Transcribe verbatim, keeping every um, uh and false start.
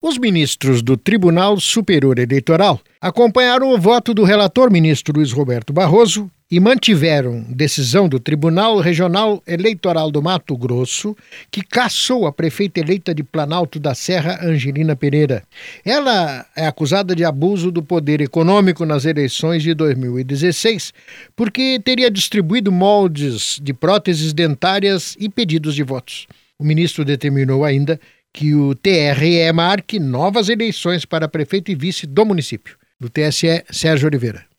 Os ministros do Tribunal Superior Eleitoral acompanharam o voto do relator ministro Luiz Roberto Barroso e mantiveram decisão do Tribunal Regional Eleitoral do Mato Grosso, que cassou a prefeita eleita de Planalto da Serra, Angelina Pereira. Ela é acusada de abuso do poder econômico nas eleições de dois mil e dezesseis, porque teria distribuído moldes de próteses dentárias e pedidos de votos. O ministro determinou ainda que o T R E marque novas eleições para prefeito e vice do município. Do T S E, Sérgio Oliveira.